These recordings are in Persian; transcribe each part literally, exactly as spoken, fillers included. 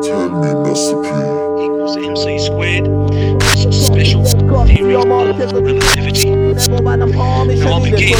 Tell me recipe equals mc squared. It's a special theory of relativity. Now I'll begin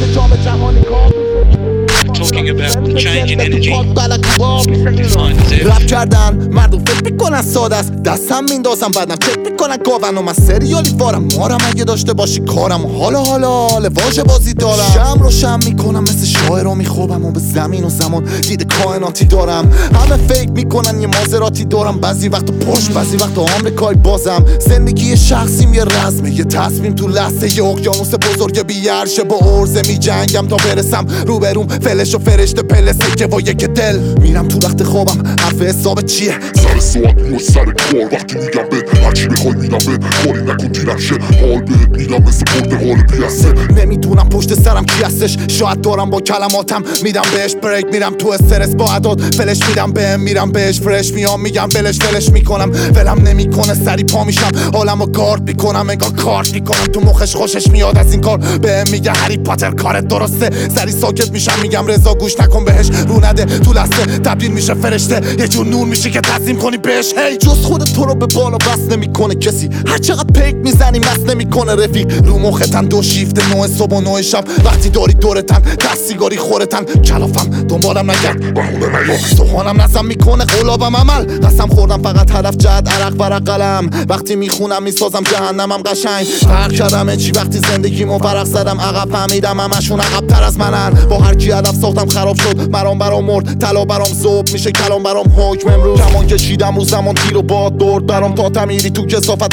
talking about the change in energy defined as رپ کردن مردم فکر میکنن ساده است، دستم میندازم بعدم چک میکنن گاون و من سریالی وارم مارم اگه داشته باشی کارم و حالا حالا حالا واژه بازی دارم شم رو شم میکنم مثل شاعر رو میخوابم و به زمین و زمان دید کائناتی دارم همه فکر میکنن یه مازراتی دارم بعضی وقت پشت بعضی وقت آمریکایی بازم زندگی شخصیم یه رزمه یه تصمیم تو لحظه یه اقیانوس بزرگ بیارشه با عرضه میجنگم تا برسم روبروم فلش و فرشته پلسه که با یک دل میرم تو وقت خوابم حرف حساب چیه سر ساعت روی سر کار وقتی میگم بهت هرچی بخوای میدم بهت کاری نکن دیرم شه حال بهت میدم مثل پرتقال پیاسه نمیدونم پشت سرم کی هستش شاید دارم با کلماتم میدم بهش بریک میرم تو استرس با عداد فلش میدم بهم میرم بهش فرش میام میگم فلش فلش میکنم ولم نمیکنه سری پا میشم حالمو گارد میکنم انگار کارت میکنم تو مخش خوشش میاد از این کار بهم میگه هری پاتر کارت درسته سری ساکت میشم میگم رضا گوش نکن بهش رو نده تو لحظه تبدیل میشه فرشته یه جور نور میشه که تسلیم کنی بهش هی جز خودت تو رو به بالا بس نمیکنه کسی هر چقدر پیک میزنی مس نمیکنه رفیق رو مختن دو شیفت نوع صبح و نوع شب وقتی داری دورتن دست سیگاری خورتن کلافم دنبالم نگرد بهونه نیار سوهانم نزم میکنه قلابم عمل قسم خوردم فقط هدف جد عرق ورق قلم وقتی میخونم میسازم جهنمم قشنگ فرق کردم چی وقتی زندگیمو فرق زدم عقب فهمیدم همشون عقب تر از منن با هر کی هدف ساختم خراب شد مرام برام مرد طلا برام ذوب میشه کلام برام حکم امروز کمان کشیدم رو زمان تیر و باد دور برام تا تمیری تو کثافت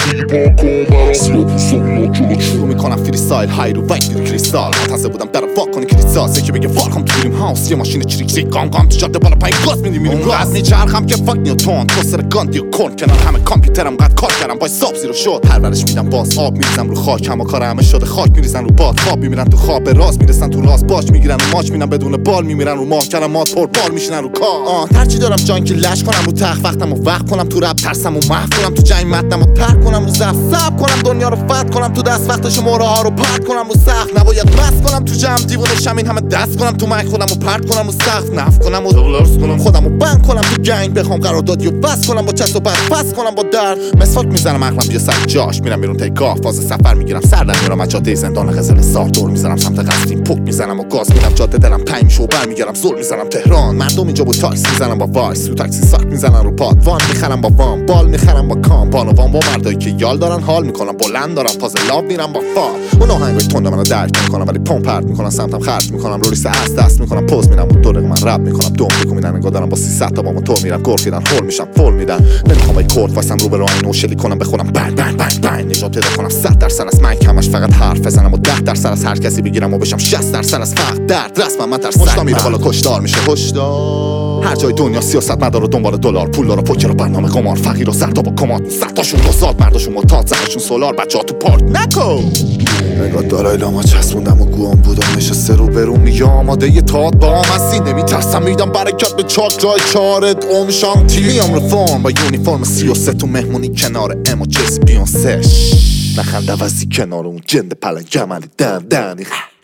شروع میکنم فری استایل های رو وایت میری کریستال منتظر بودم در واک کنی کریستال که بگه وارکام تو دریم هاوس یه ماشین چریک چریک گام گام تو جاده بالا پایین گاز میدی میریم راست میچرخم که فاک نیوتن تو سر گاندی و کن کنار همه کامپیوترم قد کار کردم با حساب زیرو شد پرورش میدم باز آب میریزم رو خاک همه کار همه شده خاک میریزن رو باد خواب میمیرن تو خواب راست میرسن تو راست باش میگیرن رو ماچ میرن بدون بال میمیرن رو ماه کلمات پر بال میشینن رو کار آه هرچی دارم جان که لش کنم رو تخت وقتمو وقت کنم تو رپ ترسمو محو کنم تو جنگ متنمو ترک کنم رو زفت صبر کنم دنیا رو فتح کنم تو دست وقتش موره ها رو پرت کنم رو سقف نباید بس کنم تو جمع دیوونه شم این همه دست کنم تو مایک خودمو پرت کنم رو سقف نف کنم و دلارس کنم خودمو بند کنم تو گنگ بخوام قراردادیو بس کنم با چست و بس بس کنم با درد مسواک میزنم عقلم یه سر جاش میرم بیرون تیکاف فاز سفر میگیرم سر میرم از جاده زندان قزل سار دور میزنم سمت قصدیم پک میزنم و گاز میدم جاده دلم تنگ شو برمیگردم زل میزنم تهران مردم اینجا با تاکسی میزنم با وایس تو تاکسی ساک میزنن رو پاد وان میخرم با وام بال میخرم با کام بانوان با مردایی که یال دارن حال میکنم بلند دارم فاز لاب میرم با فال اون آهنگای تند منو درک میکنم ولی پمپ پرت میکنم سمتم خرج میکنم رولیس از دست میکنم پوز میدم و دو دقیقه من رپ میکنم دوم فکر میدن انگار دارم با سیصد تا با موتور میرم گرخیدن هول میشم فول میدن نمیخوام این کورد واسم رو به رو اینو شلی کنم بخونم بنگ بنگ بنگ بنگ نجات پیدا کنم صد درصد از من کمش فقط حرف بزنم و ده درصد از هر کسی بگیرم و بشم شصت درصد از فقط درد رسمم من ترس مشتا میره بالا کشدار میشه هشدار هر جای دنیا سیاست مدار و دنبال دلار پول داره پوکر و برنامه قمار فقیر و سرتا با کماد سرتاشون دوزاد مرداشون معتاد زنشون سولار بچه‌ها تو پارک نکو نگاه دارای لاما چسبوندم و گوام بودم نشسته رو برون میگه آماده یه تاد با هم هستی نمیترسم میدم برکت به چاک جای چارت اوم شانتی میام رفرم با یونیفرم سی و سه تو مهمونی کنار ام و جیسی بیونسش نخند وزی کنار اون جند پلنگ جمالی دم دنی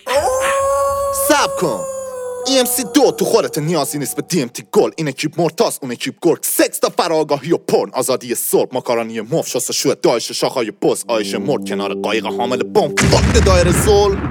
سب کن ای ام سی دو تو خودت نیازی نیست به دی ام تی گل این اکیپ مرتاز اون اکیپ گرگ سکس تا فراگاهی و پرن آزادی صبح ماکارانی مف شست شو دایش شاخهای بز آیش مرد کنار قایق حامل بمب وقت دایر زل